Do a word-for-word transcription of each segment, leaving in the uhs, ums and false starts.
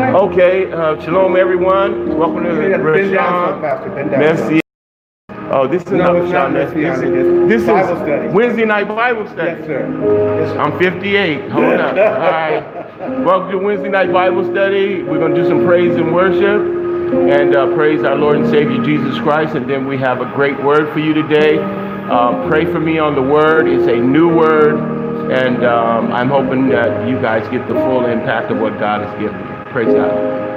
Okay, uh, shalom everyone. Welcome to Rashawn. Merci. Oh, this is no, not it's not Rashawn. This, this this Bible is study. Wednesday night Bible study. Yes, sir. Yes, sir. I'm fifty-eight. Hold up. All right. Welcome to Wednesday night Bible study. We're going to do some praise and worship and uh, praise our Lord and Savior Jesus Christ. And then we have a great word for you today. Uh, pray for me on the word. It's a new word. And um, I'm hoping that you guys get the full impact of what God has given you. Praise God.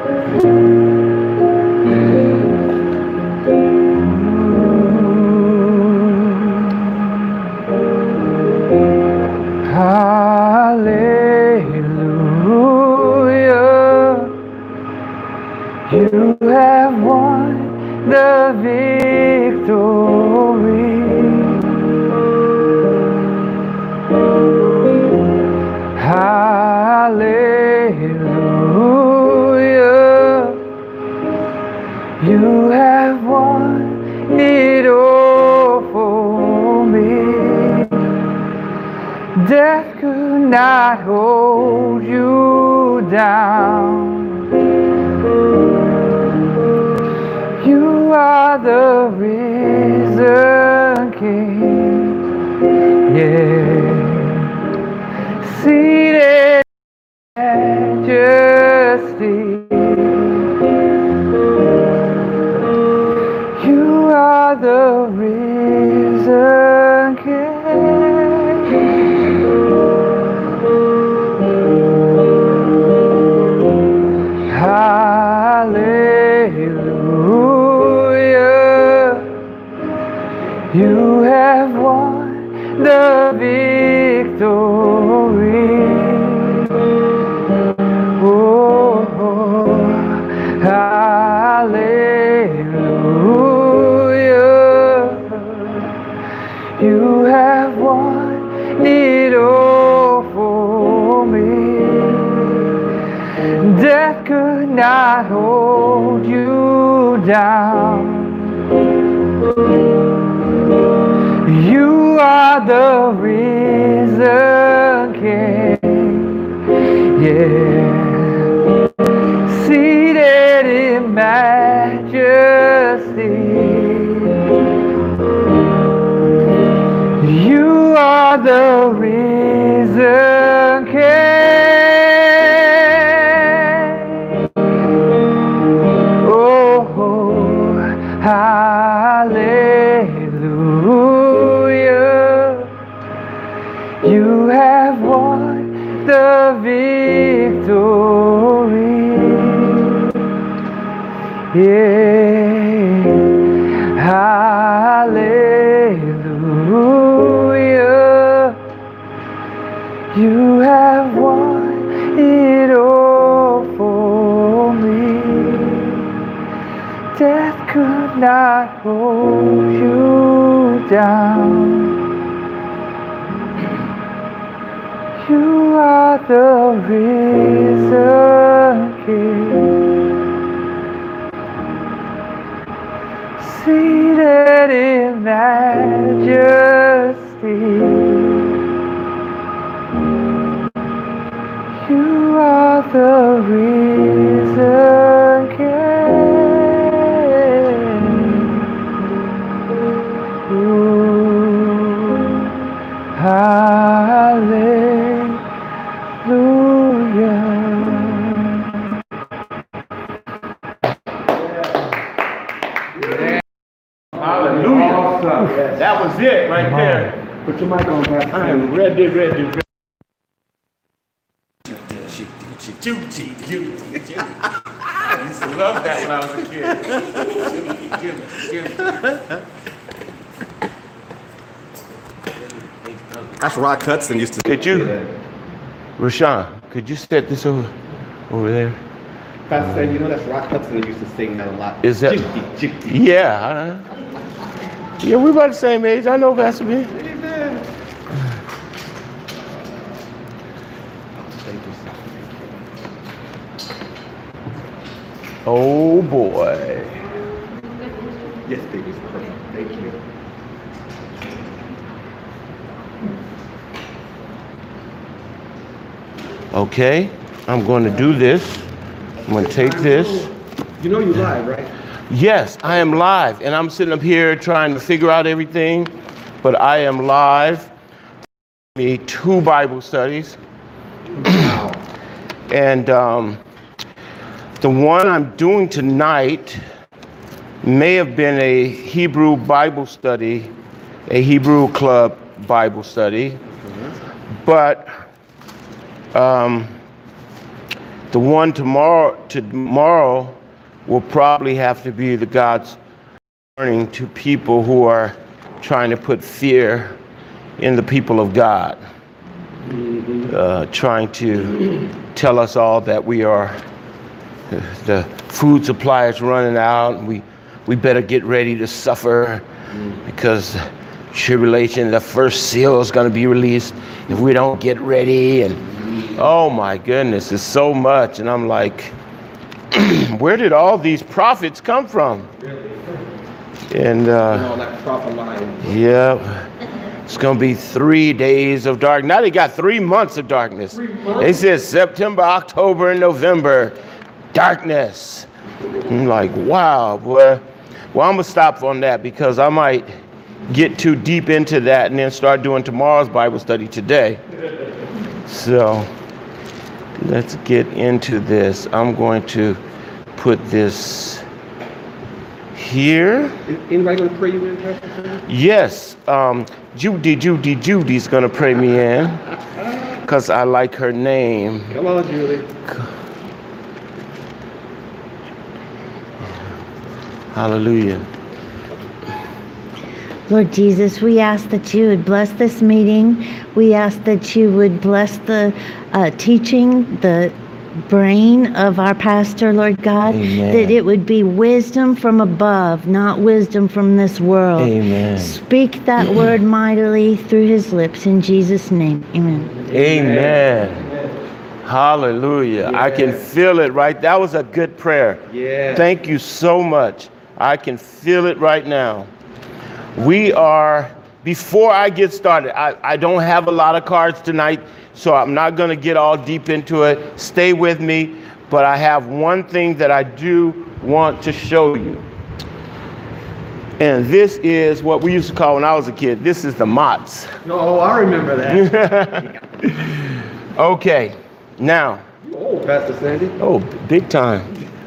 Hallelujah. You have won the victory. Hallelujah. You have won it all for me. Death could not hold you down. You are the risen King. Yeah. Seated in majesty, you are the risen King. Hallelujah. You have won the victory. Oh, hallelujah. You have won it all for me. Death could not hold you down. You are the risen King, yeah, seated in majesty. You are the risen King. Oh, hallelujah. You have won the victory. Yeah. Hallelujah. You have won it all for me. Death could not hold you down. You are the risen King, seated in majesty. You are the risen King. Ooh, hallelujah. Hallelujah. Awesome. That was it right there. Put your mic on, Pastor. I am ready, ready, ready. Juicy, juicy, juicy. I used to love that when I was a kid. Juicy, juicy, juicy. That's Rock Hudson used to. Could you, Rashawn, could you set this over, over there? Pastor said, you know that's Rock Hudson that used to sing that a lot. Is that? Jicky, jicky. Yeah. I, yeah, we about the same age. I know Pastor B. Amen. Oh boy. Yes, baby. Perfect. Thank you. Okay, I'm going to do this. I'm going to take this. You know you live, right? Yes, I am live, and I'm sitting up here trying to figure out everything, but I am live. Me two Bible studies. Wow. And um, the one I'm doing tonight may have been a Hebrew Bible study, a Hebrew Club Bible study, but um, the one tomorrow tomorrow will probably have to be the God's warning to people who are trying to put fear in the people of God, uh, trying to tell us all that we are, the food supply is running out, and we, we better get ready to suffer because tribulation, the first seal is going to be released if we don't get ready. And oh my goodness, it's so much. And I'm like, where did all these prophets come from? And uh, all that prophet line. yeah, it's going to be three days of dark. Now they got three months of darkness. They said September, October, and November, darkness. I'm like, wow, boy. Well, I'm going to stop on that because I might get too deep into that and then start doing tomorrow's Bible study today. So let's get into this. I'm going to put this here. Is anybody going to pray you in, Pastor? Yes, um, Judy, Judy, Judy's going to pray me in because I like her name. Come on, Julie. Hallelujah. Lord Jesus, we ask that you would bless this meeting. We ask that you would bless the uh, teaching, the brain of our pastor, Lord God, Amen. that it would be wisdom from above, not wisdom from this world. Amen. Speak that word mightily through his lips in Jesus' name. Amen. Amen. Hallelujah. I can feel it right. That was a good prayer. Yeah. Thank you so much. I can feel it right now. We are, before I get started, I, I don't have a lot of cards tonight, so I'm not going to get all deep into it. Stay with me, but I have one thing that I do want to show you. And this is what we used to call when I was a kid. This is the Mott's. Oh, I remember that. Okay, now. Oh, Pastor Sandy. Oh, big time.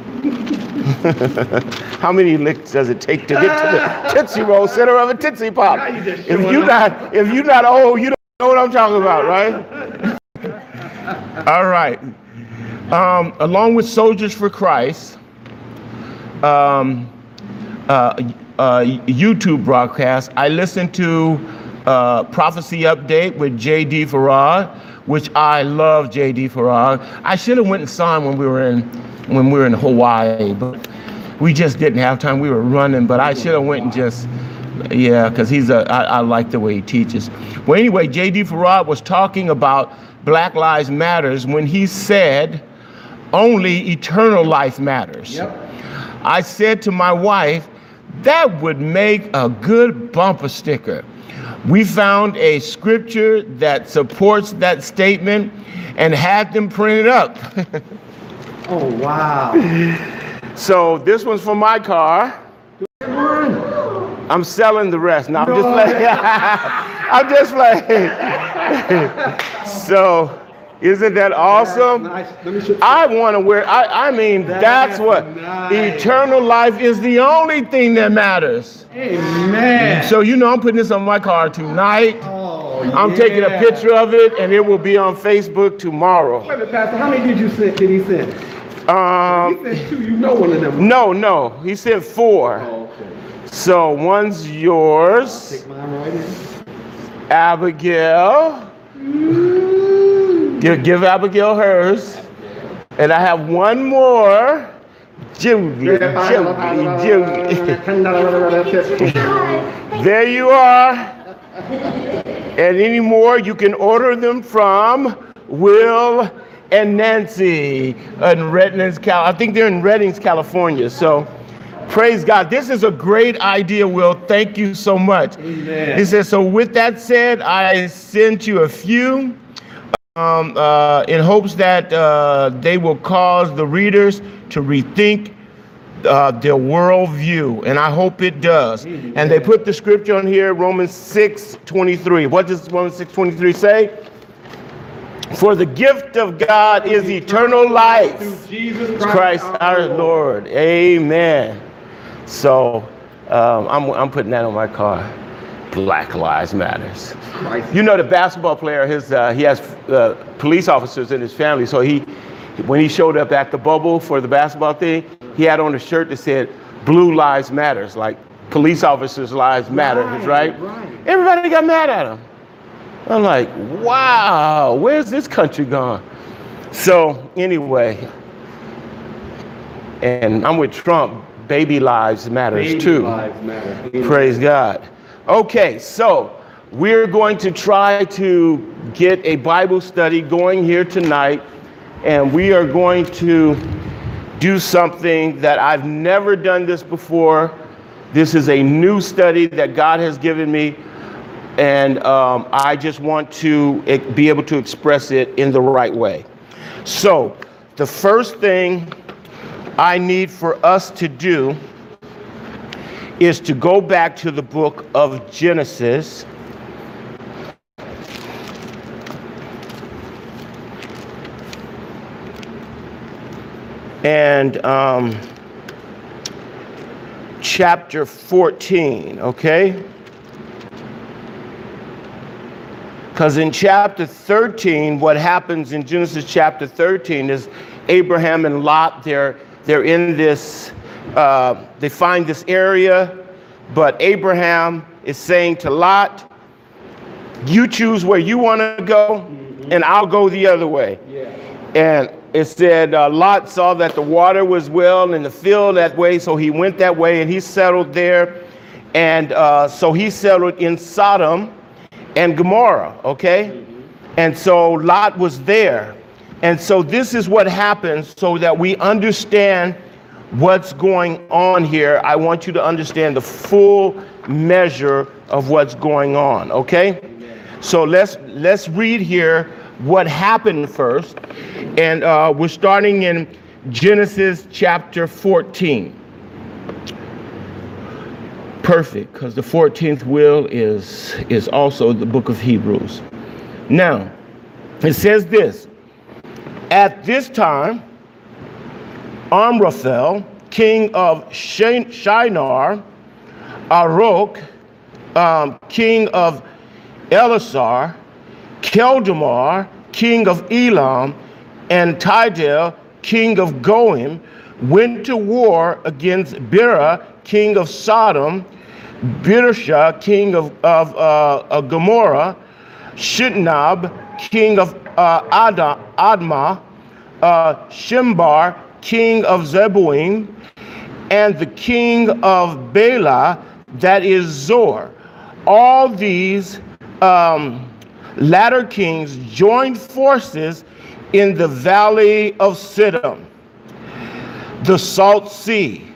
How many licks does it take to get to the Tootsie Roll center of a Tootsie Pop? Now you just If showing you up. not, if you not old, you don't know what I'm talking about, right? All right. Um, along with Soldiers for Christ, um, uh, uh, YouTube broadcast, I listened to uh, Prophecy Update with J D Farag, which I love J D Farag. I should have went and saw him when we were in when we were in Hawaii, but we just didn't have time. We were running, but I should have went and just, yeah, because he's a, I, I like the way he teaches. Well, anyway, J D Farag was talking about Black Lives Matters when he said only eternal life matters. Yep. I said to my wife, that would make a good bumper sticker. We found a scripture that supports that statement and had them printed up. Oh, wow. So this one's for my car. I'm selling the rest. No, I'm just playing. I'm just playing. So, isn't that awesome? Nice. Let me show you. I want to wear, I, I mean, that's, That's what, nice. eternal life is the only thing that matters. Amen. So, you know, I'm putting this on my car tonight. Oh, I'm yeah. taking a picture of it, and it will be on Facebook tomorrow. Wait a minute, Pastor. How many did you send? Did he send? Um, He sent two. You know one of them. no, no, he said four. Oh, okay. So one's yours, Take mine right in. Abigail. Give, give Abigail hers. And I have one more. Judy, Judy, Judy. There you are. And any more, you can order them from Will and Nancy in Reddings, Cal. I think they're in Reddings, California. So praise God. This is a great idea, Will. Thank you so much. Amen. He says, so with that said, I sent you a few um, uh, in hopes that uh, they will cause the readers to rethink uh, their worldview, and I hope it does. And they put the scripture on here, Romans six twenty-three. What does Romans six twenty-three say? For the gift of God is eternal life Through Jesus Christ Christ, our Lord. Amen. So um, I'm, I'm putting that on my car. Black Lives Matters. Christ. You know, the basketball player, his uh, he has uh, police officers in his family. So he, when he showed up at the bubble for the basketball thing, he had on a shirt that said "Blue Lives Matters," like police officers' lives matter, right? Right, right. Everybody got mad at him. I'm like, wow, where's this country gone? So anyway, and I'm with Trump. Baby lives matters Baby too. lives matter. Praise God. Okay, so we're going to try to get a Bible study going here tonight, and we are going to do something that I've never done this before. This is a new study that God has given me, and um, I just want to e- be able to express it in the right way. So the first thing I need for us to do is to go back to the book of Genesis. And um, chapter fourteen, okay? Because in chapter thirteen, what happens in Genesis chapter thirteen is Abraham and Lot, they're, they're in this, uh, they find this area, but Abraham is saying to Lot, you choose where you want to go, and I'll go the other way. Yeah. And it said uh, Lot saw that the water was well in the field that way, so he went that way, and he settled there. And uh, so he settled in Sodom and Gomorrah, okay? Mm-hmm. And so Lot was there. And so this is what happens so that we understand what's going on here. I want you to understand the full measure of what's going on, okay? Amen. So let's let's read here what happened first. And uh, we're starting in Genesis chapter fourteen. Perfect, because the fourteenth will is, is also the book of Hebrews. Now, it says this. At this time, Amraphel, king of Shinar, Arok, um, king of Elasar, Keldamar, king of Elam, and Tidal, king of Goim, went to war against Bera, king of Sodom, Birsha, king of, of, uh, of Gomorrah, Shitnab, king of uh, Ada, Admah, uh, Shimbar, king of Zeboim, and the king of Bela, that is Zor. All these um, latter kings joined forces in the valley of Siddim, the Salt Sea.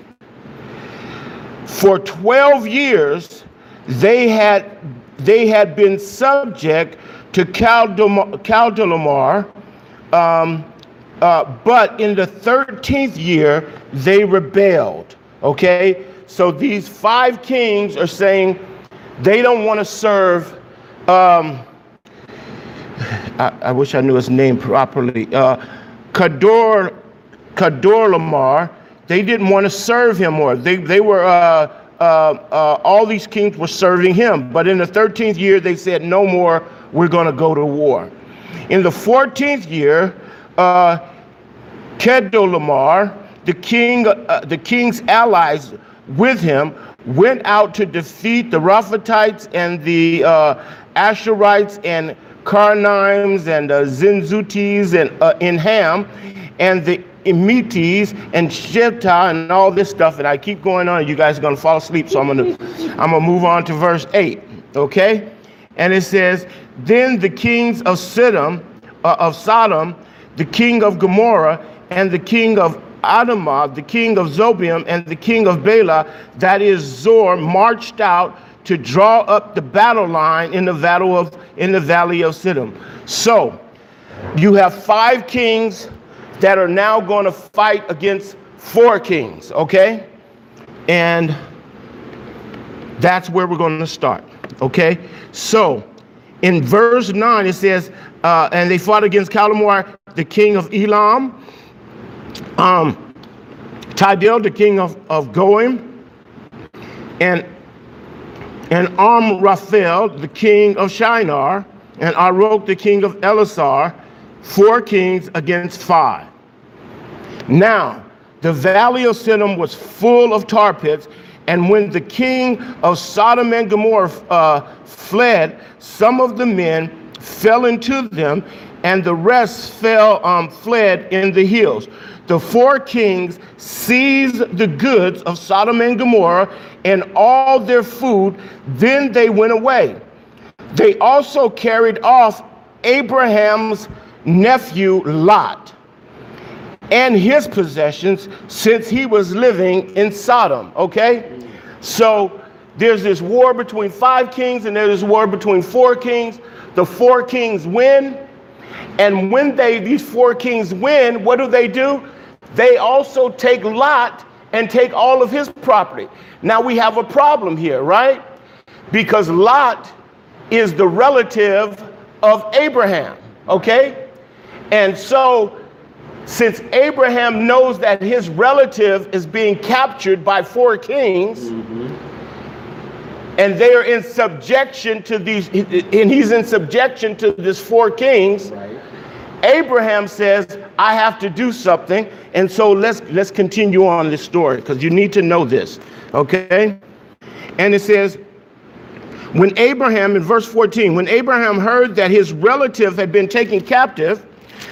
For twelve years, they had they had been subject to Chaldamar, um, uh, but in the thirteenth year, they rebelled, okay? So these five kings are saying they don't want to serve, um, I, I wish I knew his name properly, uh, Kador, Kadorlamar. They didn't want to serve him more. They, they were, uh, uh, uh, all these kings were serving him. But in the thirteenth year, they said, no more, we're going to go to war. In the fourteenth year, uh, Kedolamar, the king, uh, the king's allies with him, went out to defeat the Rephaites and the uh, Asherites and Karnaims and uh, Zinzutis and uh, in Ham, and the Emites and Sheta and all this stuff. And I keep going on. You guys are going to fall asleep, so I'm going to I'm going to move on to verse eight. Okay, and it says, then the kings of Siddim, uh, of Sodom, the king of Gomorrah, and the king of Admah, the king of Zeboim, and the king of Bela, that is Zor, marched out to draw up the battle line in the battle of in the valley of Siddim. So You have five kings that are now going to fight against four kings, okay? And that's where we're going to start, okay? So in verse nine, it says, uh, and they fought against Calamar, the king of Elam, um, Tidal, the king of, of Goim, and, and Amraphel, the king of Shinar, and Arok, the king of Elasar, four kings against five. Now, the valley of Siddim was full of tar pits, and when the king of Sodom and Gomorrah uh, fled, some of the men fell into them, and the rest fell, um, fled in the hills. The four kings seized the goods of Sodom and Gomorrah and all their food, then they went away. They also carried off Abraham's nephew Lot and his possessions, since he was living in Sodom, okay? So there's this war between five kings and there's this war between four kings. The four kings win, and when they these four kings win, what do they do? They also take Lot and take all of his property. Now we have a problem here, right? Because Lot is the relative of Abraham, okay? And so since Abraham knows that his relative is being captured by four kings, mm-hmm. and they are in subjection to these, and he's in subjection to these four kings, right. Abraham says, I have to do something. And so let's let's continue on this story, because you need to know this, okay? And it says, when Abraham, in verse fourteen, when Abraham heard that his relative had been taken captive,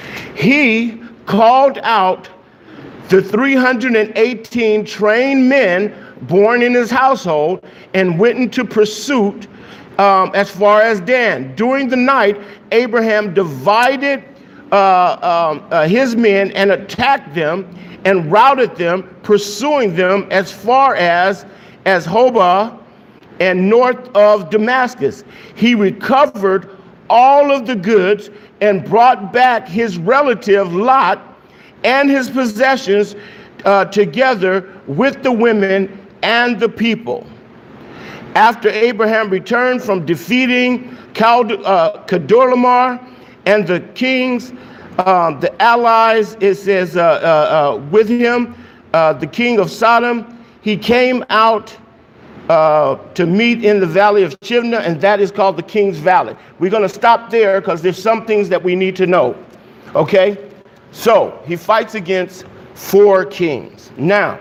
he called out the three hundred eighteen trained men born in his household and went into pursuit um, as far as Dan. During the night, Abraham divided uh, um, uh, his men and attacked them and routed them, pursuing them as far as, as Hobah and north of Damascus. He recovered all of the goods and brought back his relative Lot and his possessions uh, together with the women and the people. After Abraham returned from defeating Cal- uh, Kedorlaomer and the kings, um, the allies, it says, uh, uh, uh, with him, uh, the king of Sodom, he came out uh, to meet in the valley of Shibna, and that is called the King's Valley. We're going to stop there because there's some things that we need to know, okay? So he fights against four kings. Now,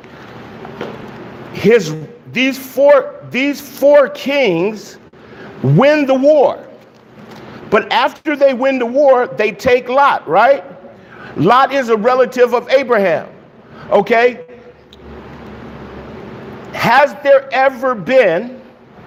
his these four these four kings win the war. But after they win the war, they take Lot, right? Lot is a relative of Abraham. Okay? Has there ever been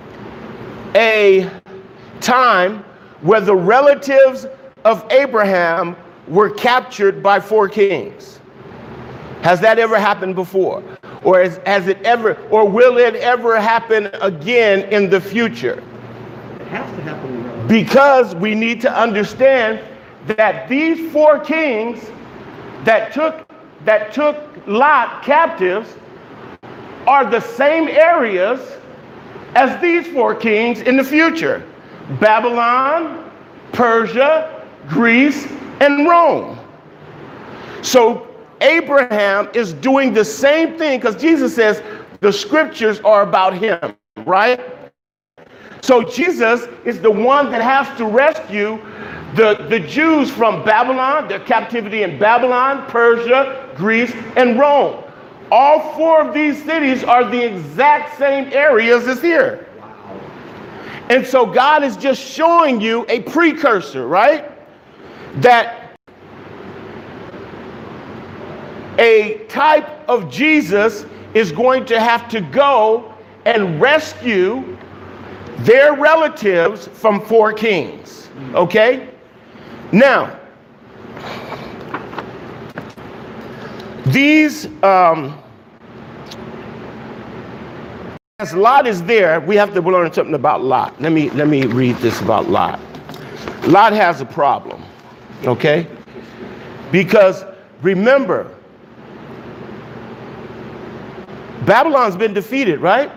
a time where the relatives of Abraham were captured by four kings? Has that ever happened before? Or has, has it ever, or will it ever happen again in the future? It has to happen. Because we need to understand that these four kings that took that took Lot captives are the same areas as these four kings in the future: Babylon, Persia, Greece, and Rome. So Abraham is doing the same thing, because Jesus says the scriptures are about him, right? So Jesus is the one that has to rescue the, the Jews from Babylon, their captivity in Babylon, Persia, Greece, and Rome. All four of these cities are the exact same areas as here. Wow. And so God is just showing you a precursor, right? That a type of Jesus is going to have to go and rescue their relatives from four kings, okay? Now, these, um, as Lot is there, we have to learn something about Lot. Let me, let me read this about Lot. Lot has a problem. Okay? Because remember, Babylon's been defeated, right?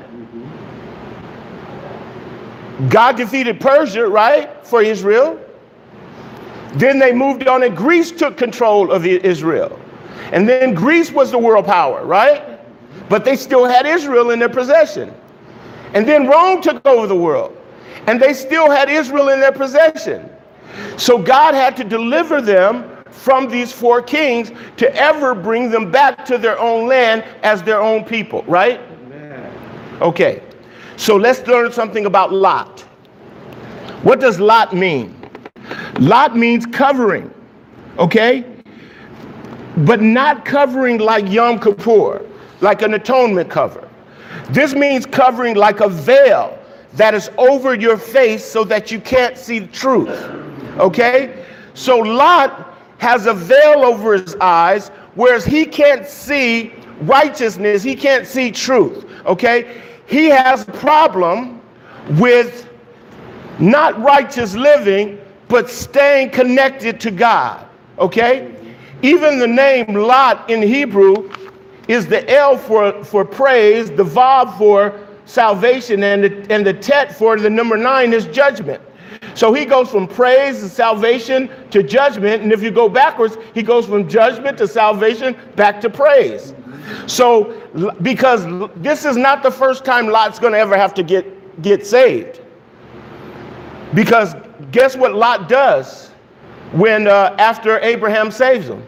God defeated Persia, right, for Israel. Then they moved on and Greece took control of Israel. And then Greece was the world power, right? But they still had Israel in their possession. And then Rome took over the world. And they still had Israel in their possession. So God had to deliver them from these four kings to ever bring them back to their own land as their own people, right? Amen. Okay, so let's learn something about Lot. What does Lot mean? Lot means covering, okay? But not covering like Yom Kippur, like an atonement cover. This means covering like a veil that is over your face so that you can't see the truth, okay? So Lot has a veil over his eyes, whereas he can't see righteousness, he can't see truth, okay? He has a problem with not righteous living, but staying connected to God, okay? Even the name Lot in Hebrew is the El for, for praise, the Vav for salvation, and the, and the Tet for the number nine is judgment. So he goes from praise and salvation to judgment. And if you go backwards, he goes from judgment to salvation back to praise. So because this is not the first time Lot's going to ever have to get, get saved. Because guess what Lot does when uh, after Abraham saves him?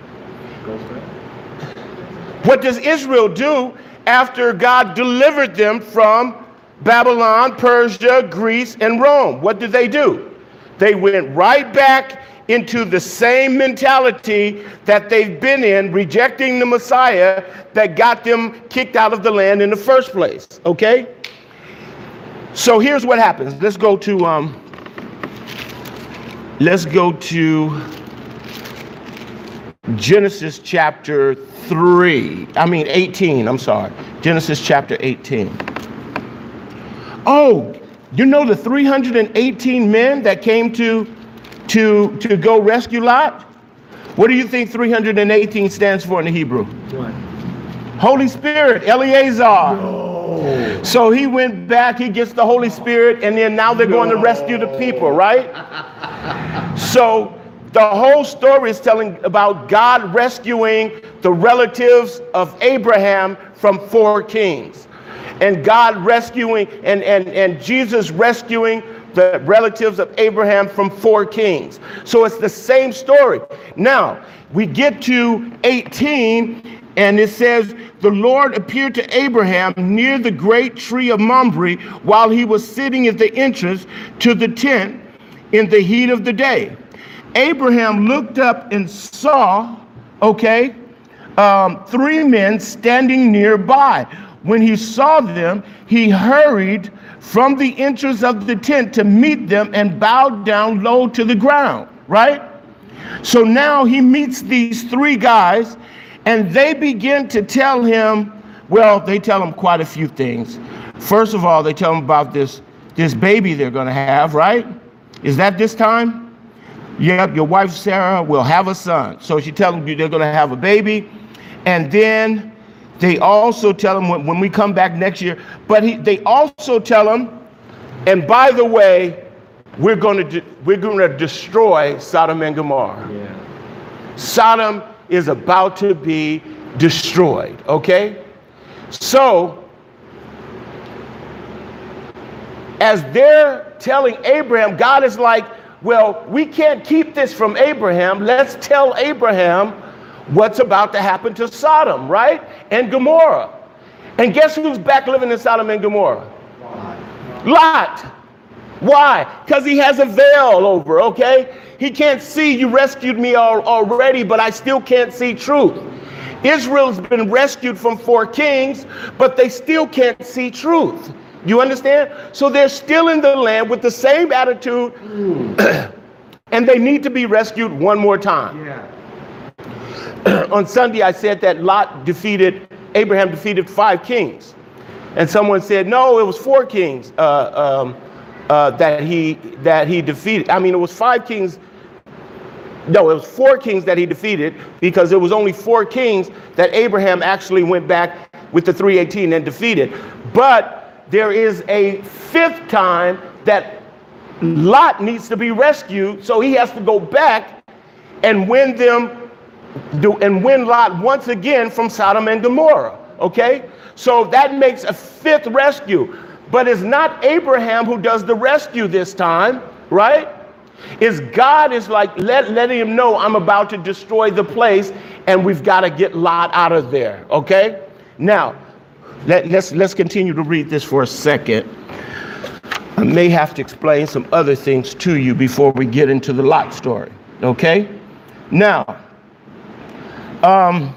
What does Israel do after God delivered them from Babylon, Persia, Greece, and Rome? What did they do? They went right back into the same mentality that they've been in, rejecting the Messiah that got them kicked out of the land in the first place, okay? So here's what happens. Let's go to, um, let's go to Genesis chapter three. I mean eighteen, I'm sorry. Genesis chapter eighteen. Oh, you know the three hundred eighteen men that came to, to, to go rescue Lot? What do you think three hundred eighteen stands for in the Hebrew? What? Holy Spirit, Eleazar. No. So he went back, he gets the Holy Spirit, and then now they're no. going to rescue the people, right? So the whole story is telling about God rescuing the relatives of Abraham from four kings. And God rescuing, and, and, and Jesus rescuing the relatives of Abraham from four kings. So it's the same story. Now, we get to eighteen, and it says, the Lord appeared to Abraham near the great tree of Mamre while he was sitting at the entrance to the tent in the heat of the day. Abraham looked up and saw, okay, um, three men standing nearby. When he saw them, he hurried from the entrance of the tent to meet them and bowed down low to the ground, right? So now he meets these three guys, and they begin to tell him, well, they tell him quite a few things. First of all, they tell him about this, this baby they're going to have, right? Is that this time? Yep, your wife Sarah will have a son. So she tells them they're going to have a baby. And then they also tell him when, when we come back next year, but he, they also tell him, and by the way, we're going to de- we're going to destroy Sodom and Gomorrah. Yeah. Sodom is about to be destroyed, okay? So, as they're telling Abraham, God is like, well, we can't keep this from Abraham. Let's tell Abraham what's about to happen to Sodom, right? And Gomorrah. And guess who's back living in Sodom and Gomorrah? Lot. Why? Because he has a veil over, okay? He can't see, you rescued me al- already, but I still can't see truth. Israel's been rescued from four kings, but they still can't see truth. You understand? So they're still in the land with the same attitude, and they need to be rescued one more time. Yeah. On Sunday, I said that Lot defeated, Abraham defeated five kings. And someone said, no, it was four kings uh, um, uh, that he that he defeated. I mean, it was five kings No, it was four kings that he defeated, because there was only four kings that Abraham actually went back with the three eighteen and defeated. But there is a fifth time that Lot needs to be rescued, so he has to go back and win them, do, and win Lot once again from Sodom and Gomorrah. Okay, so that makes a fifth rescue, but it's not Abraham who does the rescue this time, right? Is God is like let, letting him know, I'm about to destroy the place and we've got to get Lot out of there. Okay, now let, let's let's continue to read this for a second. I may have to explain some other things to you before we get into the Lot story. Okay, now um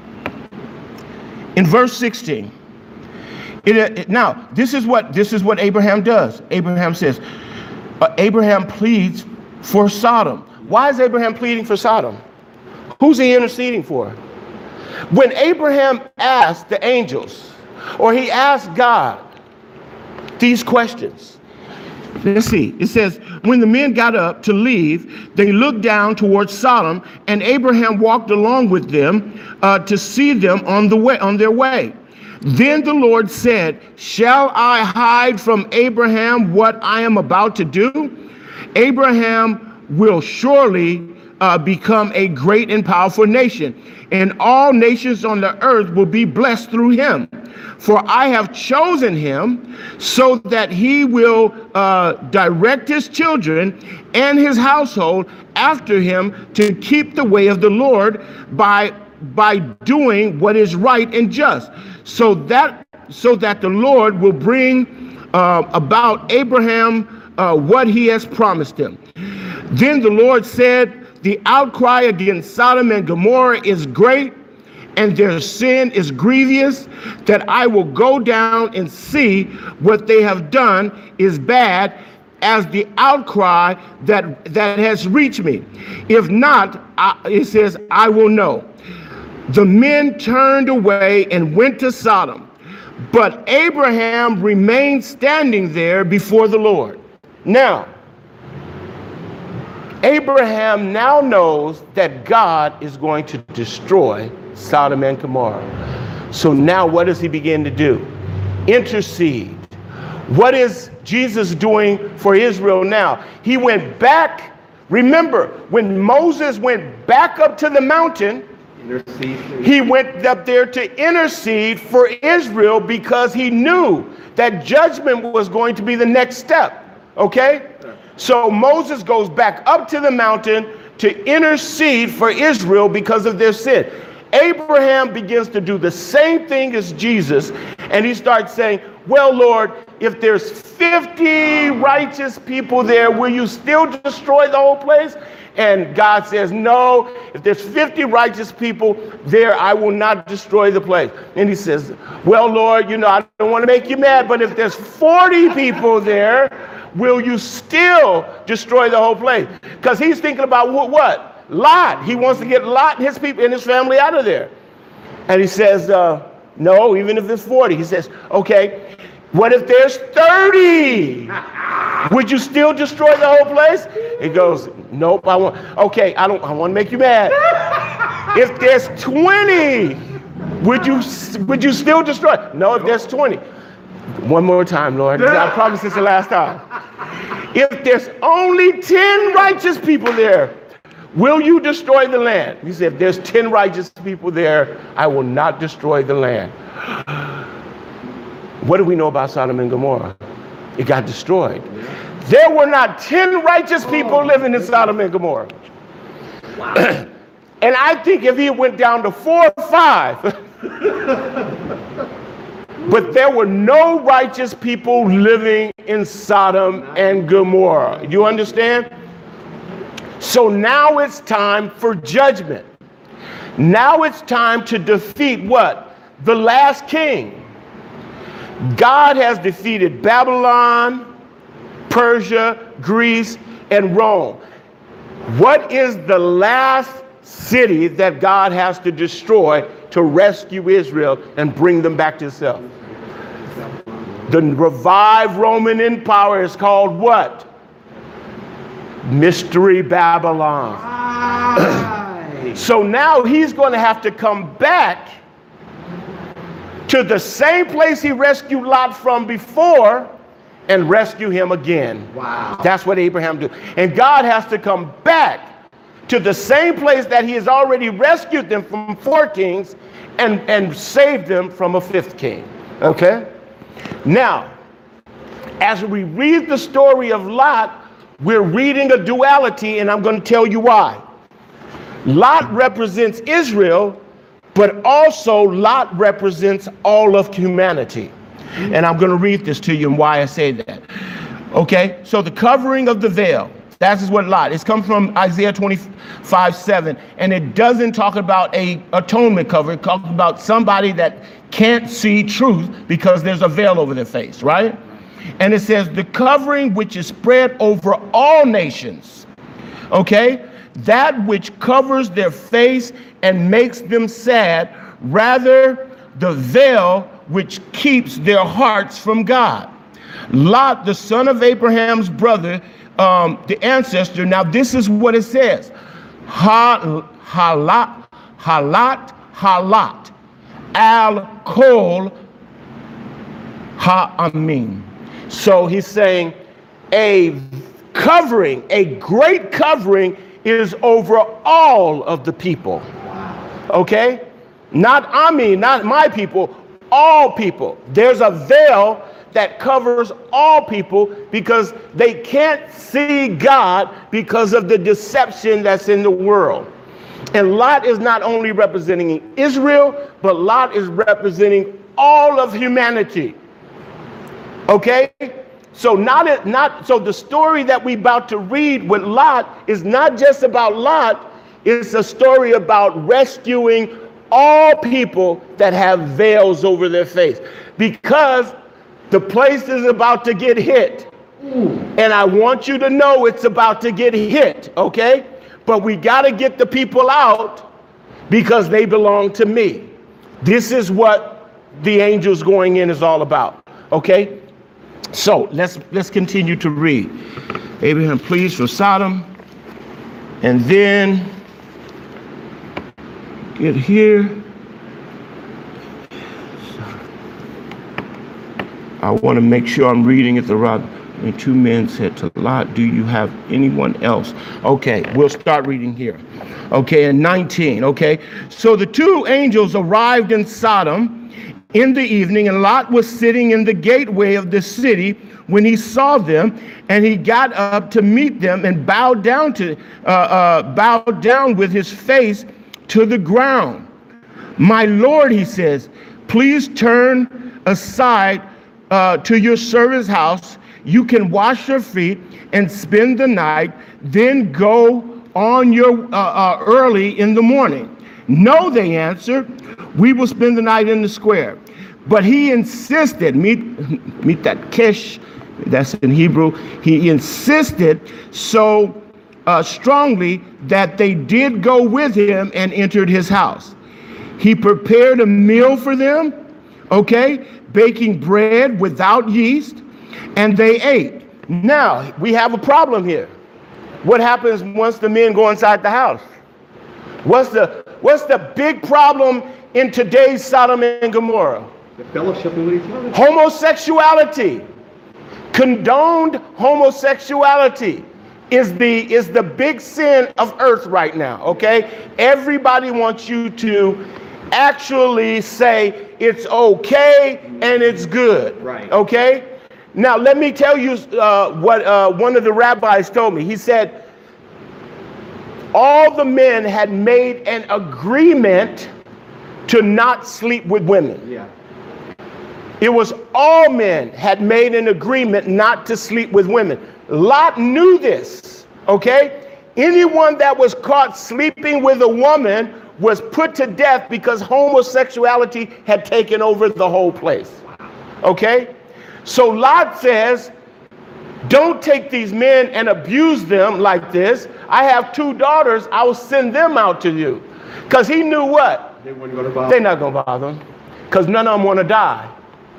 in verse sixteen, it, it, now this is what this is what Abraham does. Abraham says, uh, Abraham pleads for Sodom. Why is Abraham pleading for Sodom? Who's he interceding for? When Abraham asked the angels, or he asked God these questions, let's see. It says, when the men got up to leave, they looked down towards Sodom, and Abraham walked along with them uh, to see them on the way, on their way. Then the Lord said, shall I hide from Abraham what I am about to do? Abraham will surely uh, become a great and powerful nation, and all nations on the earth will be blessed through him. For I have chosen him so that he will uh, direct his children and his household after him to keep the way of the Lord by by doing what is right and just, so that so that the Lord will bring uh, about Abraham uh, what he has promised him. Then the Lord said, the outcry against Sodom and Gomorrah is great, and their sin is grievous, that I will go down and see what they have done is bad as the outcry that that has reached me. If not, I, it says, I will know. The men turned away and went to Sodom, but Abraham remained standing there before the Lord. Now, Abraham now knows that God is going to destroy Sodom and Gomorrah. So now what does he begin to do? Intercede. What is Jesus doing for Israel now? He went back. Remember, when Moses went back up to the mountain, he went up there to intercede for Israel because he knew that judgment was going to be the next step. Okay? So Moses goes back up to the mountain to intercede for Israel because of their sin. Abraham begins to do the same thing as Jesus, and he starts saying, well, Lord, if there's fifty righteous people there, will you still destroy the whole place? And God says, no, if there's fifty righteous people there, I will not destroy the place. And he says, well, Lord, you know, I don't want to make you mad, but if there's forty people there, will you still destroy the whole place? Because he's thinking about what, what? Lot. He wants to get Lot and his people and his family out of there. And he says, uh, no, even if there's forty. He says, okay, what if there's thirty? Would you still destroy the whole place? He goes, nope, I want, okay, I don't, I want to make you mad. If there's twenty, would you, would you still destroy? No, if there's twenty. One more time, Lord. I promise it's the last time. If there's only ten righteous people there, will you destroy the land? He said, if there's ten righteous people there, I will not destroy the land. What do we know about Sodom and Gomorrah? It got destroyed. There were not ten righteous people living in Sodom and Gomorrah. Wow. And I think if he went down to four or five, but there were no righteous people living in Sodom and Gomorrah. You understand? So now it's time for judgment. Now it's time to defeat what? The last king. God has defeated Babylon, Persia, Greece, and Rome. What is the last city that God has to destroy to rescue Israel and bring them back to himself? The revived Roman Empire is called what? Mystery Babylon. Right. So now he's going to have to come back to the same place he rescued Lot from before and rescue him again. Wow. That's what Abraham did. And God has to come back to the same place that he has already rescued them from four kings and, and saved them from a fifth king. Okay? Now, as we read the story of Lot, we're reading a duality, and I'm going to tell you why. Lot represents Israel, but also Lot represents all of humanity. And I'm going to read this to you and why I say that. Okay, so the covering of the veil, that is what Lot, it's come from Isaiah twenty-five seven, and it doesn't talk about a atonement cover. It talks about somebody that can't see truth because there's a veil over their face, right? And it says the covering which is spread over all nations, okay? That which covers their face and makes them sad, rather the veil which keeps their hearts from God. Lot, the son of Abraham's brother, um, the ancestor. Now this is what it says. Ha, halat, halat, halat, al kol ha-amin. So he's saying a covering, a great covering is over all of the people. Wow. Okay? Not I mean, not my people, all people. There's a veil that covers all people because they can't see God because of the deception that's in the world. And Lot is not only representing Israel, but Lot is representing all of humanity. Okay? So not it, not so the story that we about to read with Lot is not just about Lot, it's a story about rescuing all people that have veils over their face, because the place is about to get hit. Ooh. And I want you to know it's about to get hit, okay? But we got to get the people out because they belong to me. This is what the angels going in is all about, okay? So let's let's continue to read. Abraham flees from Sodom, and then get here. I want to make sure I'm reading it the right. And two men said to Lot, do you have anyone else? Okay, we'll start reading here. Okay, and nineteen, okay. So the two angels arrived in Sodom in the evening, and Lot was sitting in the gateway of the city when he saw them, and he got up to meet them and bowed down to uh, uh, bowed down with his face to the ground. My Lord, he says, please turn aside uh, to your servant's house. You can wash your feet and spend the night, then go on your uh, uh, early in the morning. No, they answered, we will spend the night in the square. But he insisted, meet, meet that kish, that's in Hebrew. He insisted so uh, strongly that they did go with him and entered his house. He prepared a meal for them, okay, baking bread without yeast, and they ate. Now, we have a problem here. What happens once the men go inside the house? What's the, what's the big problem in today's Sodom and Gomorrah? The fellowship with each other. Homosexuality. Condoned homosexuality is the is the big sin of earth right now, okay? Everybody wants you to actually say it's okay and it's good, right? Okay? Now, let me tell you uh, what uh, one of the rabbis told me. He said all the men had made an agreement to not sleep with women. Yeah. It was all men had made an agreement not to sleep with women. Lot knew this, okay? Anyone that was caught sleeping with a woman was put to death because homosexuality had taken over the whole place, okay? So Lot says, don't take these men and abuse them like this. I have two daughters, I will send them out to you. Because he knew what? They weren't going to bother. They're not going to bother him because none of them want to die.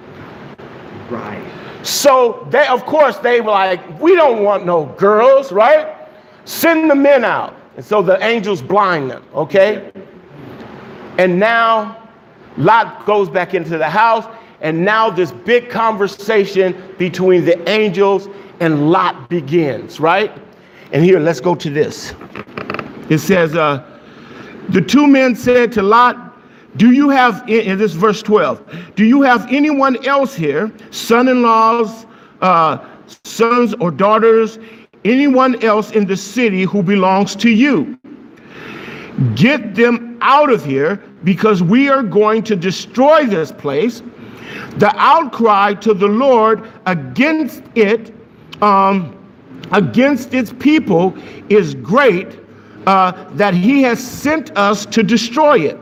Right. So they, of course, they were like, we don't want no girls, right? Send the men out. And so the angels blind them, okay? And now Lot goes back into the house, and now this big conversation between the angels and Lot begins, right? And here, let's go to this. It says, uh, the two men said to Lot, do you have, in this verse twelve, do you have anyone else here, son-in-laws, uh, sons or daughters, anyone else in the city who belongs to you? Get them out of here, because we are going to destroy this place. The outcry to the Lord against it, um, against its people is great, uh, that he has sent us to destroy it.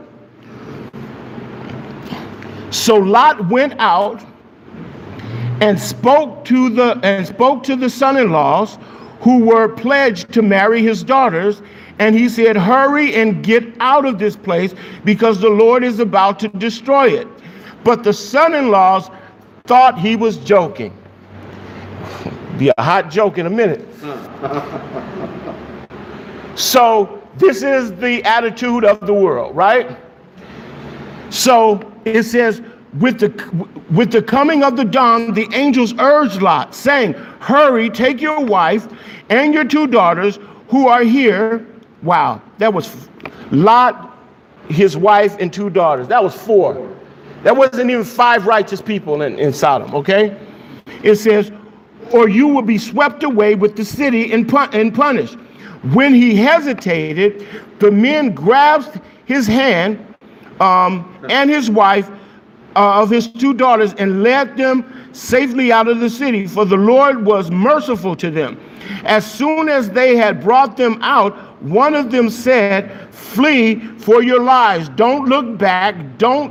So Lot went out and spoke to the and spoke to the son-in-laws who were pledged to marry his daughters, and he said, hurry and get out of this place, because the Lord is about to destroy it. But the son-in-laws thought he was joking. Be a hot joke in a minute. So this is the attitude of the world, right? So it says, with the with the coming of the dawn, the angels urged Lot, saying, hurry, take your wife and your two daughters who are here. Wow, that was Lot, his wife, and two daughters. That was four. That wasn't even five righteous people in, in Sodom, okay? It says, or you will be swept away with the city and, pun- and punished. When he hesitated, the men grasped his hand um, and his wife uh, of his two daughters and led them safely out of the city, for the Lord was merciful to them. As soon as they had brought them out, one of them said, flee for your lives. Don't look back. Don't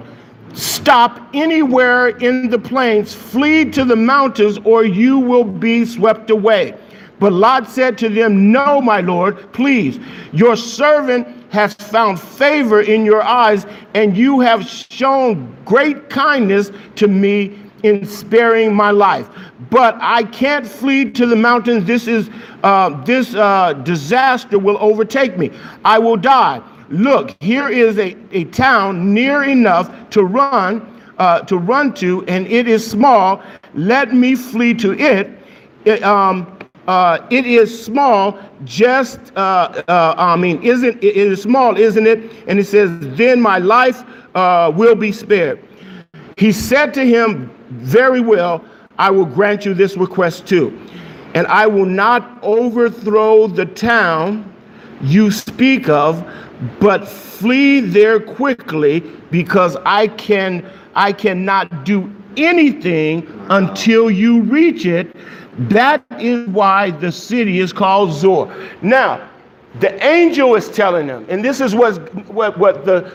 stop anywhere in the plains. Flee to the mountains, or you will be swept away. But Lot said to them, no, my Lord, please. Your servant has found favor in your eyes, and you have shown great kindness to me in sparing my life. But I can't flee to the mountains. This is uh, this uh, disaster will overtake me. I will die. Look, here is a, a town near enough to run uh, to run to, and it is small. Let me flee to it. It, um, uh, it is small. Just uh, uh, I mean, isn't it is small, isn't it? And it says, then my life uh, will be spared. He said to him, very well, I will grant you this request too, and I will not overthrow the town you speak of, but flee there quickly, because I can I cannot do anything until you reach it. That is why the city is called Zoar. Now, the angel is telling them, and this is what what, what the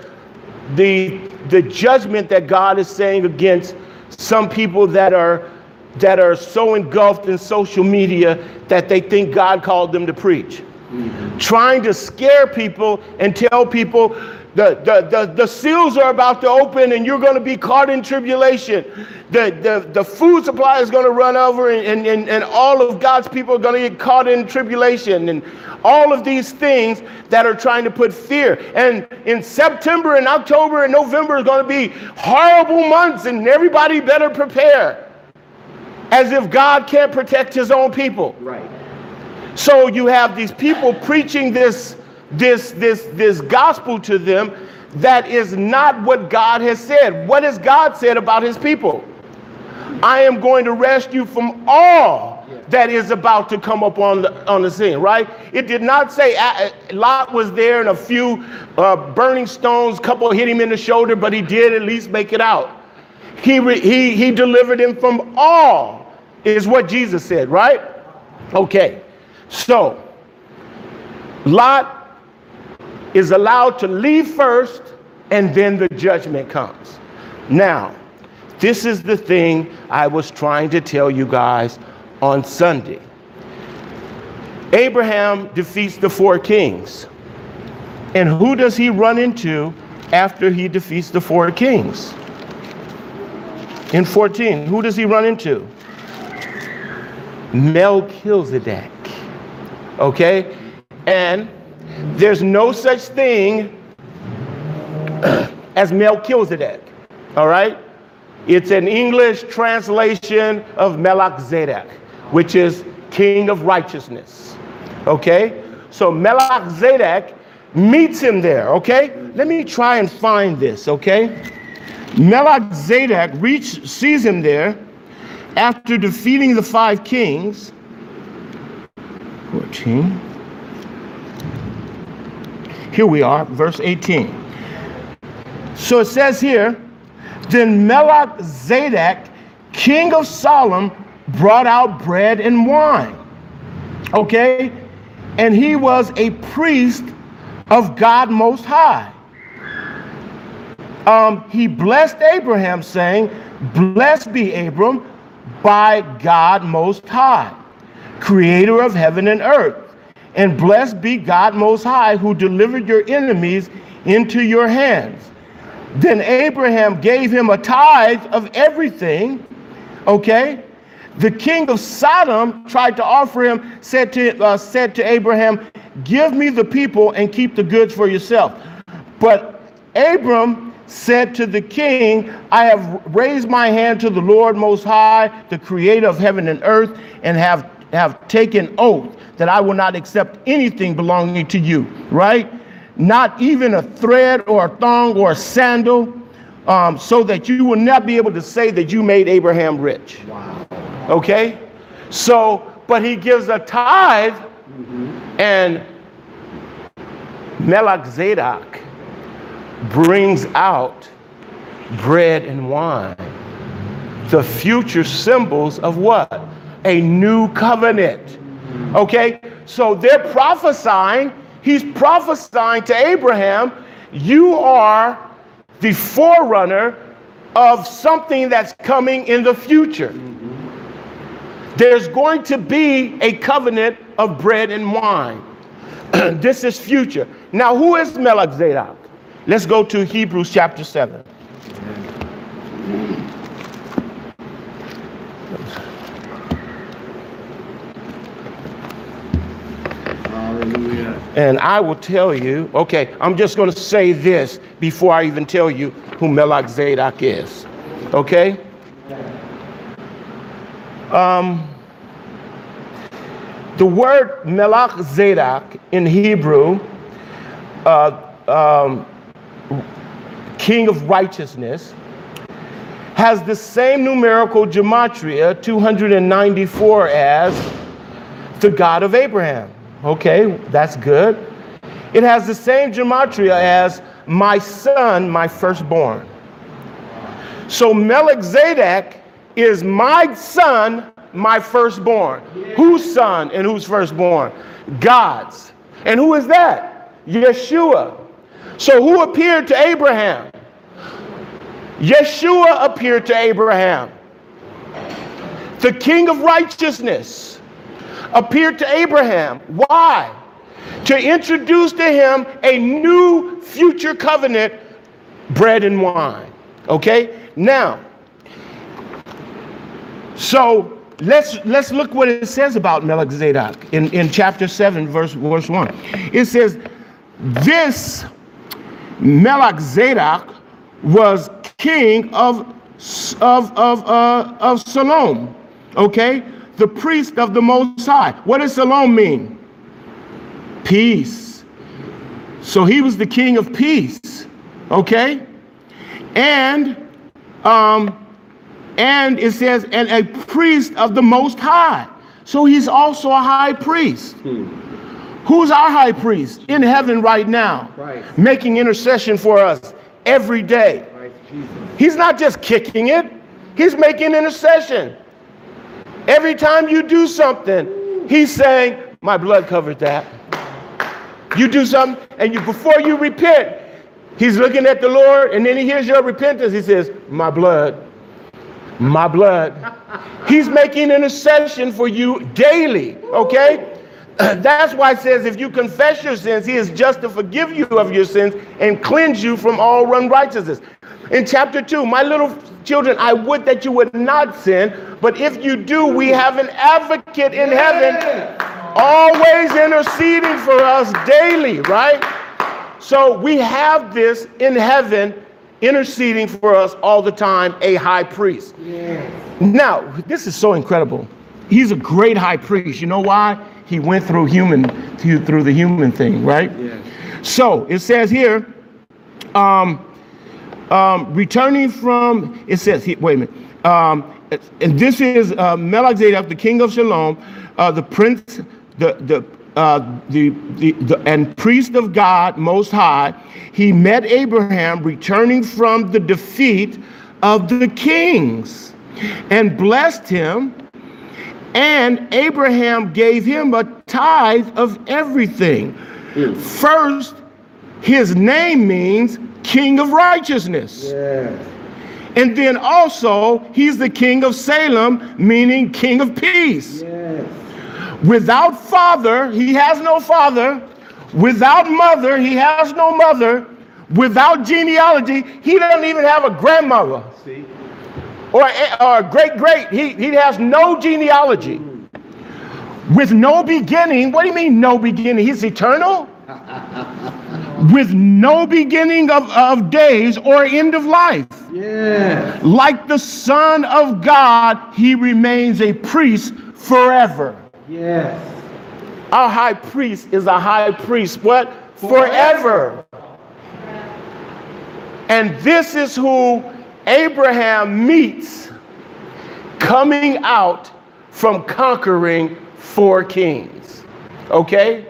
the the judgment that God is saying against some people that are that are so engulfed in social media that they think God called them to preach. Mm-hmm. Trying to scare people and tell people the, the, the, the seals are about to open and you're going to be caught in tribulation. The, the, the food supply is going to run over, and, and, and all of God's people are going to get caught in tribulation, and all of these things that are trying to put fear. And in September and October and November is going to be horrible months, and everybody better prepare. As if God can't protect his own people. Right. So you have these people preaching this, this, this, this gospel to them that is not what God has said. What has God said about his people? I am going to rescue from all that is about to come up on the, on the scene, right? It did not say uh, Lot was there and a few uh, burning stones, couple hit him in the shoulder, but he did at least make it out. He, re, he, he delivered him from all, is what Jesus said, right? Okay, so Lot is allowed to leave first, and then the judgment comes. Now, this is the thing I was trying to tell you guys on Sunday. Abraham defeats the four kings. And who does he run into after he defeats the four kings? In fourteen, who does he run into? Melchizedek. Okay? And There's no such thing as Melchizedek, all right? It's an English translation of Melchizedek, which is king of righteousness, okay? So Melchizedek meets him there, okay? Let me try and find this, okay? Melchizedek reach, sees him there after defeating the five kings. fourteen. Here we are, verse eighteen. So it says here, then Melchizedek, king of Salem, brought out bread and wine. Okay? And he was a priest of God Most High. Um, he blessed Abraham, saying, blessed be Abram by God Most High, creator of heaven and earth. And blessed be God Most High, who delivered your enemies into your hands. Then Abraham gave him a tithe of everything, okay? The king of Sodom tried to offer him, said to, uh, said to Abraham, give me the people and keep the goods for yourself. But Abram said to the king, I have raised my hand to the Lord Most High, the creator of heaven and earth, and have, have taken oath that I will not accept anything belonging to you, right? Not even a thread or a thong or a sandal, um, so that you will not be able to say that you made Abraham rich. Wow. Okay? So, but he gives a tithe, mm-hmm. and Melchizedek brings out bread and wine. The future symbols of what? A new covenant. Okay? So they're prophesying. He's prophesying to Abraham, you are the forerunner of something that's coming in the future. Mm-hmm. There's going to be a covenant of bread and wine. This is future. Now, who is Melchizedek? Let's go to Hebrews chapter seven. Hallelujah. And I will tell you, okay, I'm just going to say this before I even tell you who Melchizedek is, okay? Um, the word Melchizedek in Hebrew, uh, um, king of righteousness, has the same numerical gematria, two hundred ninety-four, as the God of Abraham. Okay, that's good. It has the same gematria as my son, my firstborn. So Melchizedek is my son, my firstborn. Yeah. Whose son and whose firstborn? God's. And who is that? Yeshua. So who appeared to Abraham? Yeshua appeared to Abraham. The king of righteousness appeared to Abraham. Why? To introduce to him a new future covenant, bread and wine. Okay? Now, so let's let's look what it says about Melchizedek in, in chapter seven, verse, verse one. It says, this Melchizedek was king of of of uh, of Salem. Okay? The priest of the Most High. What does Salem mean? Peace. So he was the king of peace. Okay? And um and it says, and a priest of the Most High. So he's also a high priest. Hmm. Who's our high priest? In heaven right now. Right. Making intercession for us every day. Right, Jesus. He's not just kicking it. He's making intercession. Every time you do something, he's saying, my blood covered that. You do something, and you before you repent, he's looking at the Lord, and then he hears your repentance. He says, my blood, my blood. He's making intercession for you daily, okay? That's why it says, if you confess your sins, he is just to forgive you of your sins and cleanse you from all unrighteousness. In chapter two, my little children, I would that you would not sin, but if you do, we have an advocate in heaven, Always interceding for us daily, right? So we have this in heaven interceding for us all the time, a high priest. Yes. Now, this is so incredible. He's a great high priest. You know why? He went through human, through the human thing, right? Yes. So it says here, um, um, returning from, it says, wait a minute. Um, and this is uh, Melchizedek, the king of Shalom, uh, the prince, the, the, Uh, the, the, the and priest of God Most High. He met Abraham returning from the defeat of the kings and blessed him. And Abraham gave him a tithe of everything. Mm. First, his name means King of Righteousness. Yes. And then also, he's the King of Salem, meaning King of Peace. Yes. Without father, he has no father. Without mother, he has no mother. Without genealogy, he doesn't even have a grandmother. See? Or a great great. He, he has no genealogy. With no beginning. What do you mean no beginning? He's eternal? With no beginning of, of days or end of life. Yeah. Like the Son of God, he remains a priest forever. Yes. Our high priest is a high priest, what? Forever. Forever. And this is who Abraham meets coming out from conquering four kings. Okay?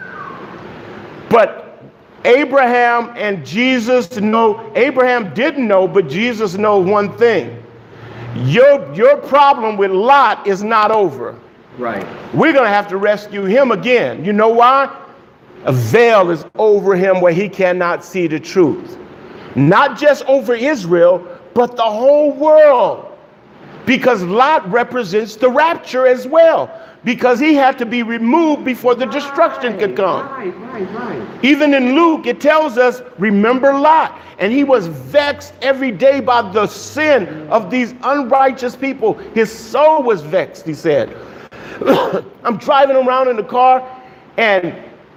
But Abraham and Jesus know, Abraham didn't know, but Jesus knows one thing. Your, your problem with Lot is not over. Right. We're going to have to rescue him again. You know why? A veil is over him where he cannot see the truth. Not just over Israel, but the whole world. Because Lot represents the rapture as well. Because he had to be removed before the destruction could come. Right, right, right. Even in Luke, it tells us, remember Lot. And he was vexed every day by the sin of these unrighteous people. His soul was vexed, he said. I'm driving around in the car and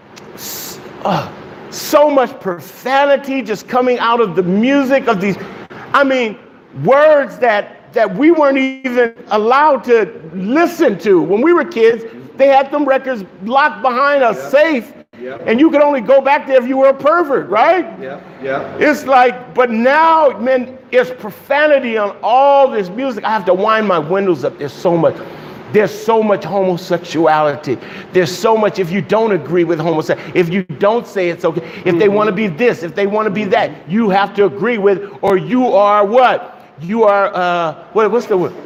uh, so much profanity just coming out of the music of these, I mean, words that, that we weren't even allowed to listen to. When we were kids, they had them records locked behind a yep. safe, yep. and you could only go back there if you were a pervert, right? Yeah, yeah. It's like, but now, man, it's profanity on all this music. I have to wind my windows up. There's so much. There's so much homosexuality. There's so much, if you don't agree with homosexuality, if you don't say it's okay, if mm-hmm. they want to be this, if they want to be that, you have to agree with, or you are what? You are, uh, what, what's the word?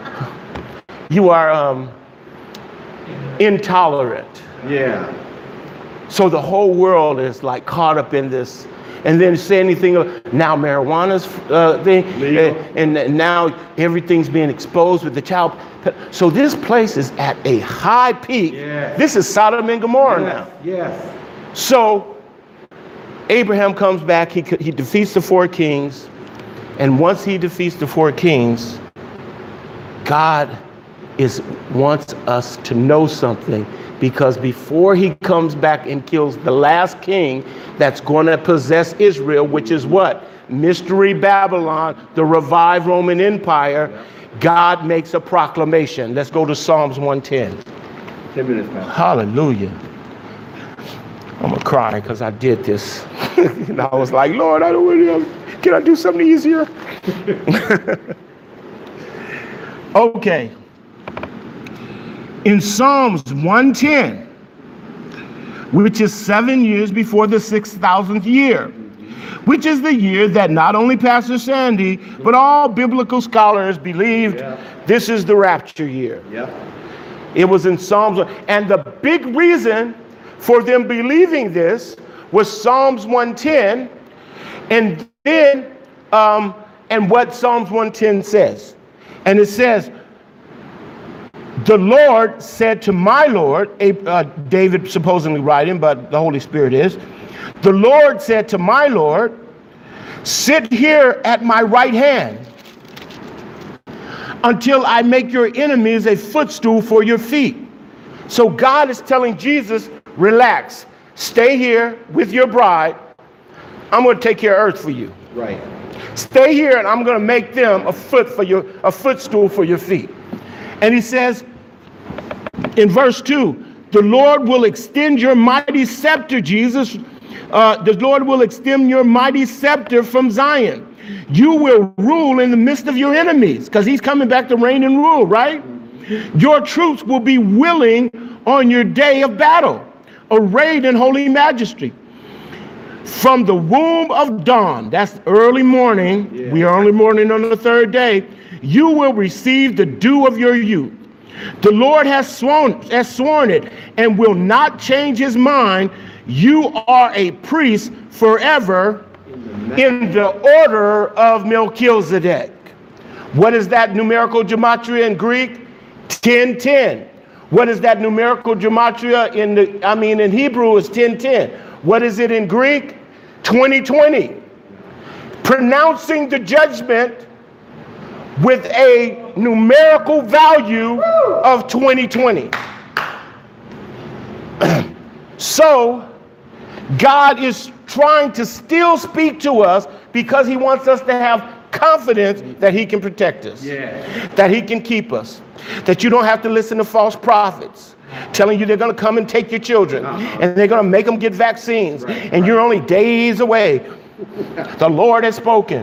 You are um, intolerant. Yeah. So the whole world is like caught up in this. And then say anything of now marijuana's uh, thing, and, and now everything's being exposed with the child. So this place is at a high peak. Yes. This is Sodom and Gomorrah yes. now. Yes. So Abraham comes back. He he defeats the four kings, and once he defeats the four kings, God is wants us to know something. Because before he comes back and kills the last king that's going to possess Israel, which is what? Mystery Babylon, the revived Roman Empire, God makes a proclamation. Let's go to Psalms one ten. ten minutes, man. Hallelujah. I'm going to cry because I did this. And I was like, Lord, I don't really, can I do something easier? Okay. In Psalms one ten, which is seven years before the six thousandth year, which is the year that not only Pastor Sandy, but all biblical scholars believed yeah. this is the rapture year. Yeah. It was in Psalms. And the big reason for them believing this was Psalms one ten, and then, um, and what Psalms one ten says. And it says, the Lord said to my Lord, uh, David supposedly writing, but the Holy Spirit is, the Lord said to my Lord, sit here at my right hand until I make your enemies a footstool for your feet. So God is telling Jesus, relax, stay here with your bride. I'm going to take care of earth for you. Right. Stay here and I'm going to make them a foot for your, a footstool for your feet. And he says in verse two, the Lord will extend your mighty scepter, Jesus. Uh, the Lord will extend your mighty scepter from Zion. You will rule in the midst of your enemies, because he's coming back to reign and rule, right? Your troops will be willing on your day of battle, arrayed in holy majesty. From the womb of dawn, that's early morning, yeah. We are early morning on the third day, you will receive the dew of your youth. The Lord has sworn, has sworn it and will not change his mind. You are a priest forever in the order of Melchizedek. What is that numerical gematria in Greek? ten ten. What is that numerical gematria in the, I mean in Hebrew is ten ten. What is it in Greek? twenty twenty. Pronouncing the judgment with a numerical value of twenty twenty. So God is trying to still speak to us because he wants us to have confidence that he can protect us, yeah. That he can keep us, that you don't have to listen to false prophets telling you they're going to come and take your children, uh-huh. And they're going to make them get vaccines, right, and right. You're only days away. The Lord has spoken.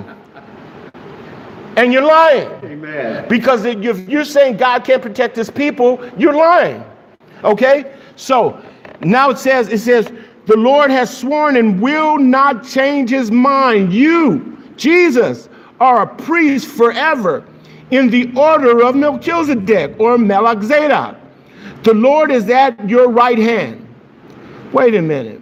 And you're lying. Amen. Because if you're saying God can't protect his people, you're lying. Okay? So now it says, it says, the Lord has sworn and will not change his mind. You, Jesus, are a priest forever in the order of Melchizedek or Melchizedek. The Lord is at your right hand. Wait a minute.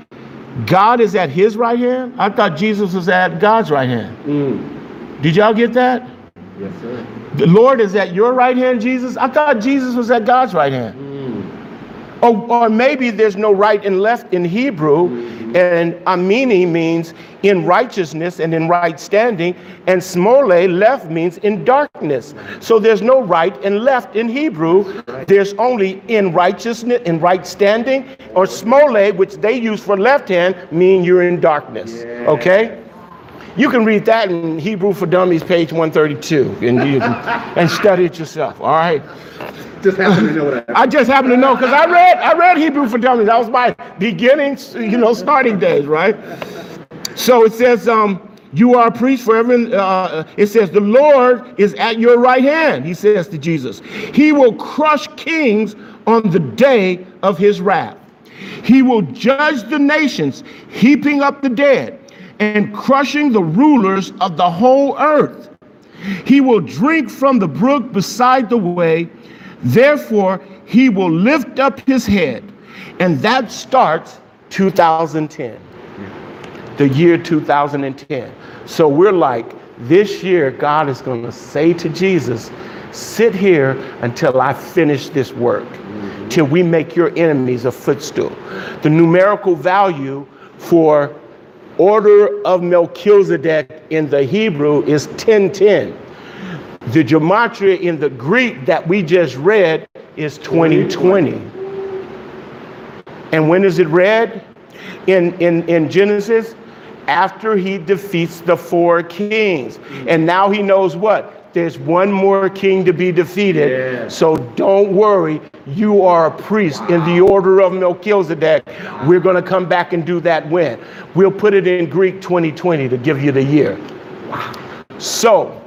God is at his right hand? I thought Jesus was at God's right hand. Mm. Did y'all get that? Yes, sir. The Lord is at your right hand, Jesus? I thought Jesus was at God's right hand. Mm. Or, or maybe there's no right and left in Hebrew, mm-hmm. And amini means in righteousness and in right standing, and smole, left, means in darkness. So there's no right and left in Hebrew. Right. There's only in righteousness, in right standing, or smole, which they use for left hand, mean you're in darkness. Yeah. Okay? You can read that in Hebrew for Dummies, page one thirty-two, and, you can, and study it yourself, all right? Just happen to know that. I just happen to know, because I read I read Hebrew for Dummies. That was my beginning, you know, starting days, right? So it says, um, you are a priest forever. Uh, it says, the Lord is at your right hand, he says to Jesus. He will crush kings on the day of his wrath. He will judge the nations, heaping up the dead and crushing the rulers of the whole earth. He will drink from the brook beside the way. Therefore, he will lift up his head. And that starts two thousand ten, the year two thousand ten. So we're like, this year, God is going to say to Jesus, sit here until I finish this work, till we make your enemies a footstool. The numerical value for order of Melchizedek in the Hebrew is ten ten. The gematria in the Greek that we just read is twenty twenty. And when is it read? In, in, in Genesis, after he defeats the four kings. And now he knows what? There's one more king to be defeated. Yeah. So don't worry, you are a priest in the order of Melchizedek. We're going to come back and do that when? We'll put it in Greek twenty twenty to give you the year. So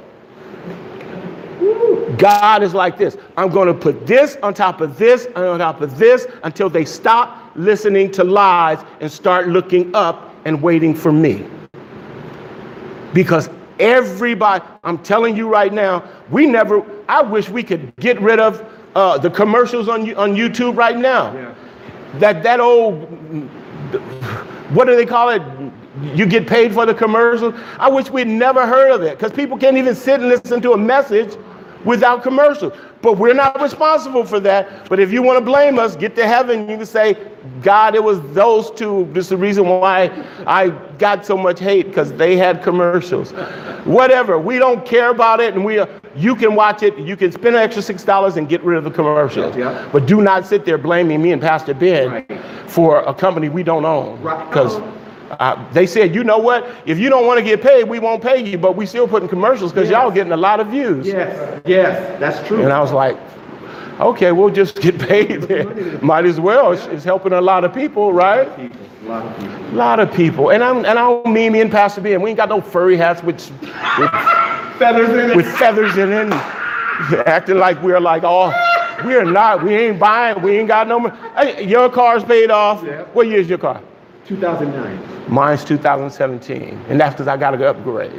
God is like this. I'm going to put this on top of this and on top of this until they stop listening to lies and start looking up and waiting for me. Because everybody, I'm telling you right now, we never, I wish we could get rid of uh, the commercials on on YouTube right now. Yeah. That that old, what do they call it? You get paid for the commercials. I wish we'd never heard of it, because people can't even sit and listen to a message without commercials. But we're not responsible for that. But if you want to blame us, get to heaven. You can say, God, it was those two. This is the reason why I got so much hate, because they had commercials. Whatever. We don't care about it. And we, you can watch it. You can spend an extra six dollars and get rid of the commercials. Yeah, yeah. But do not sit there blaming me and Pastor Ben Right. for a company we don't own. Right. Because uh, they said, you know what? If you don't want to get paid, we won't pay you. But we still putting commercials because Yes. y'all getting a lot of views. Yes, yes, that's true. And I was like, okay, we'll just get paid then. Might as well. It's, it's helping a lot of people, right? People, a lot of people. A lot of people. And I'm and I don't mean me and Pastor Ben. We ain't got no furry hats with with, Feathers in it. with feathers in it, and acting like we're like, oh, we're not. We ain't buying. We ain't got no more. Hey, your car's paid off. Yeah. What year is your car? two thousand nine. Mine's two thousand seventeen, and that's because I got to upgrade,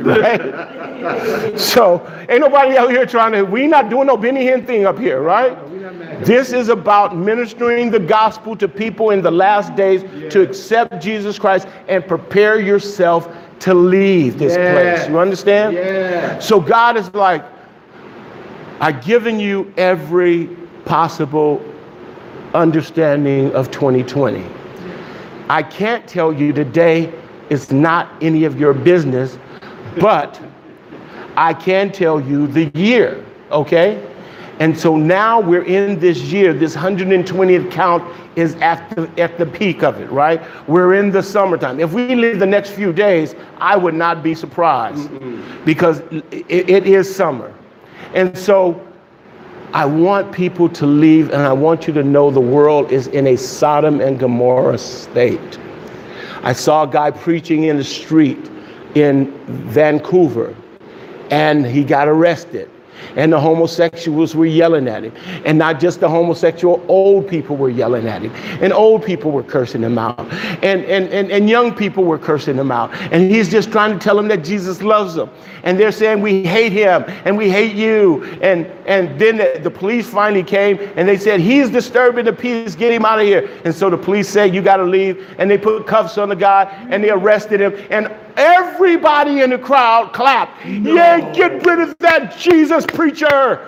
right? So ain't nobody out here trying to, we not doing no Benny Hinn thing up here, right? This is about ministering the gospel to people in the last days to accept Jesus Christ and prepare yourself to leave this Yes. place. You understand? Yeah. So God is like, I've given you every possible understanding of twenty twenty. I can't tell you today it's not any of your business, but I can tell you the year, okay? And so now we're in this year, this one hundred twentieth count is at the, at the peak of it, right? We're in the summertime. If we live the next few days, I would not be surprised mm-hmm. because it, it is summer. And so I want people to leave, and I want you to know the world is in a Sodom and Gomorrah state. I saw a guy preaching in the street in Vancouver, and he got arrested. And the homosexuals were yelling at him. And not just the homosexual, old people were yelling at him. And old people were cursing him out. And, and, and, and young people were cursing him out. And he's just trying to tell them that Jesus loves them. And they're saying, we hate him and we hate you. And, and then the, the police finally came and they said, he's disturbing the peace, get him out of here. And so the police said, you got to leave. And they put cuffs on the guy and they arrested him. And everybody in the crowd clapped. No. Yeah, get rid of that Jesus preacher.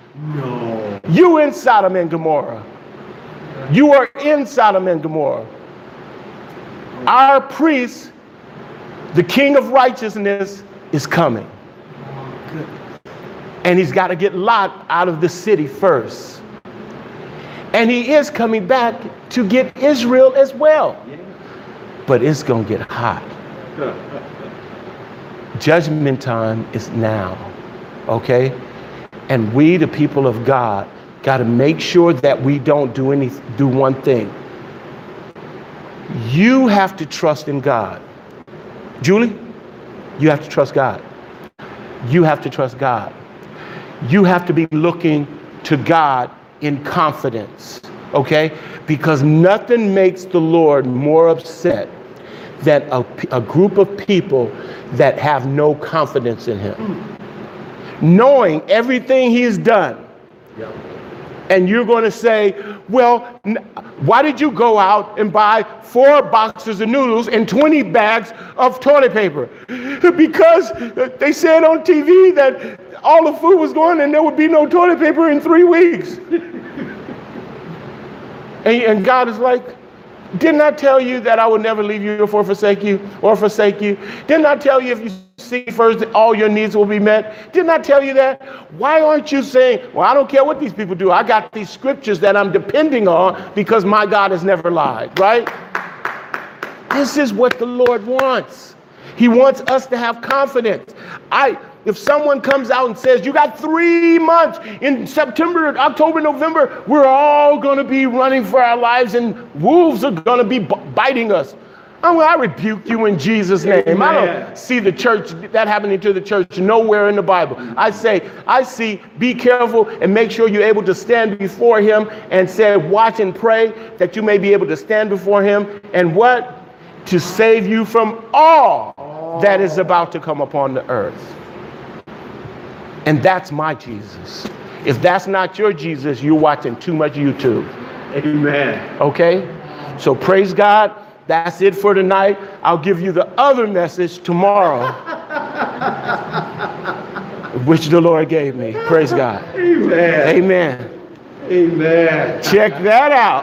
No. You in Sodom and Gomorrah. You are in Sodom and Gomorrah. Our priest, the King of righteousness, is coming. And he's got to get Lot out of the city first. And he is coming back to get Israel as well. But it's going to get hot. Judgment time is now, okay? And we, the people of God, got to make sure that we don't do any, do one thing. You have to trust in God. Julie, you have to trust God. You have to trust God. You have to be looking to God in confidence, okay? Because nothing makes the Lord more upset than a, a group of people that have no confidence in him. Mm. Knowing everything he's done. Yep. And you're going to say, well, n- why did you go out and buy four boxes of noodles and twenty bags of toilet paper? Because they said on T V that all the food was gone and there would be no toilet paper in three weeks. and, and God is like, didn't I tell you that I would never leave you or forsake you or forsake you? Didn't I tell you if you seek first that all your needs will be met? Didn't I tell you that? Why aren't you saying, well, I don't care what these people do. I got these scriptures that I'm depending on because my God has never lied, right? This is what the Lord wants. He wants us to have confidence. I, if someone comes out and says, you got three months in September, October, November, we're all going to be running for our lives and wolves are going to be b- biting us. I, mean, I rebuke you in Jesus' name. Amen. I don't see the church, that happening to the church nowhere in the Bible. I say, I see, be careful and make sure you're able to stand before him and say, watch and pray that you may be able to stand before him and what? To save you from all that is about to come upon the earth. And that's my Jesus. If that's not your Jesus, you're watching too much YouTube. Amen. Okay? So praise God. That's it for tonight. I'll give you the other message tomorrow. which the Lord gave me. Praise God. Amen. Amen. Amen. Check that out.